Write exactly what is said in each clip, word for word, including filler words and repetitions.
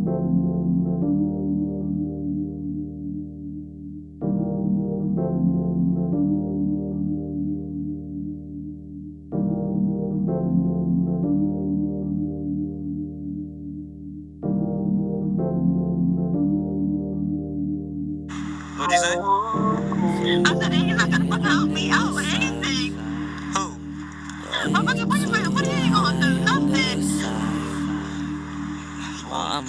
What'd you say? I said, he's not gonna fucking help me out with anything. Who? My fucking boyfriend, what he ain't gonna do? Nothing. Mama,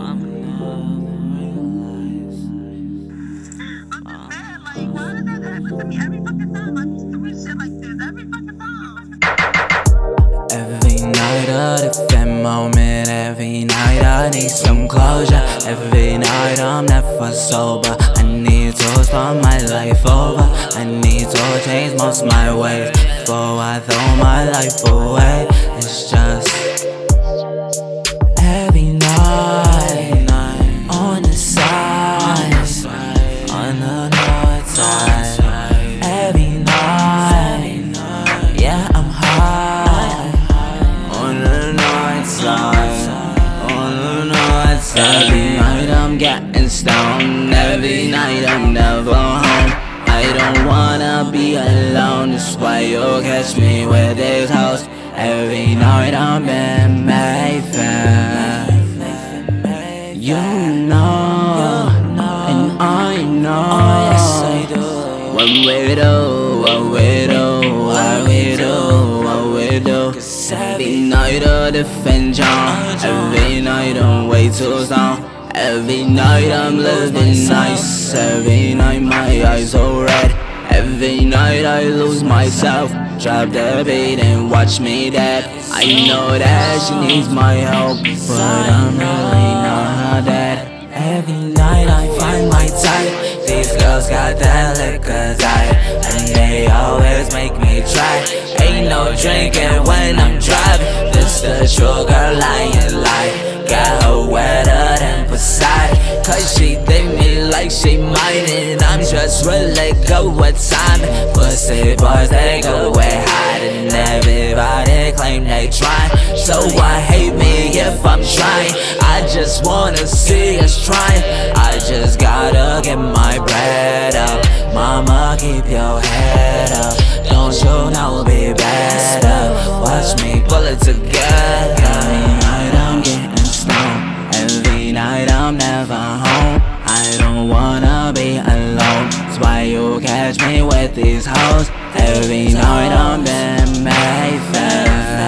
I'm just mad, like, why does that happen to me every fucking time? I used to do shit like this every fucking time. Every night a different moment, every night I need some closure. Every night I'm never sober, I need to start my life over. I need to change most of my ways before I throw my life away. It's just every night on the side, on the north side. Every night, yeah, I'm high on the north side, on the north side. Every night I'm getting stoned, every night I'm never home. I don't wanna be alone, that's why you'll catch me with this house. Every night I'm in Mayfair. You know, and I know. Yes, I do. What we do, what we do, what we do, what we do. Every night a different genre, every night I'm way too strong. Every night I'm living nice, every night my eyes are red. Every night I lose myself, drop the beat and watch me dead. I know that she needs my help, but I'm really not dead. Every night I find my type, these girls got that liquor type, and they always make me try. Ain't no drinking when I'm driving, this the true girl lying lie. Got her wetter than Poseidon, cause she think me like she mine, and I'm just really good with timing. Pussy boys, they go way hide, and everybody claim they try. So why hate me if I'm trying? I just wanna see us trying. I just gotta get my bread up. Mama, keep your head up. Don't you know we'll be better? Watch me pull it together. Every night I'm getting stoned, every night I'm never home. I don't wanna be alone, that's why you catch me with these hoes. Every night I'm in Mayfair.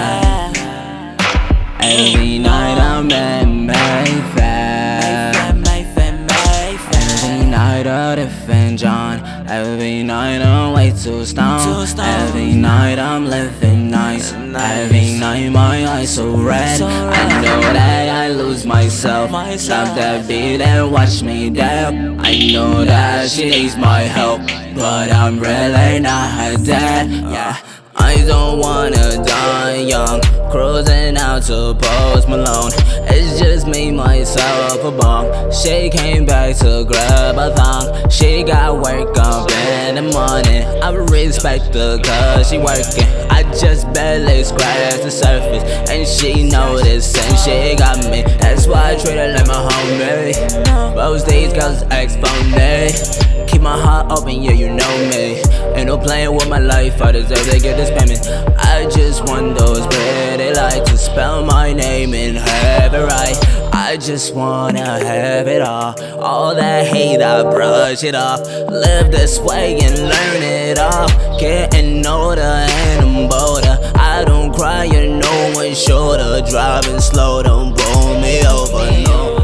Every night I'm in Mayfair. Every night a different John, every night I'm way too stoned. Every night I'm living nice, every night my eyes so red. I know that I lose myself, stop that beat and watch me down. I know that she needs my help, but I'm really not dead. Yeah, I don't wanna die young, cruising out to Post Malone. It's just me, myself, a bum. She came back to grab a thong. She got work up in the morning, I respect her cause she working. I just barely scratched the surface, and she noticed and she got me. That's why I treat her like my homie. Most these girls ex for me. Keep my heart open, yeah, you know me. Ain't no playing with my life, I deserve to get this payment. I just want those pretty lights to spell my name in heaven right. I just wanna have it all, all that hate I brush it off. Live this way and learn it all, getting older and I'm bolder. I don't cry, you know one shoulder, driving slow, don't pull me over, no.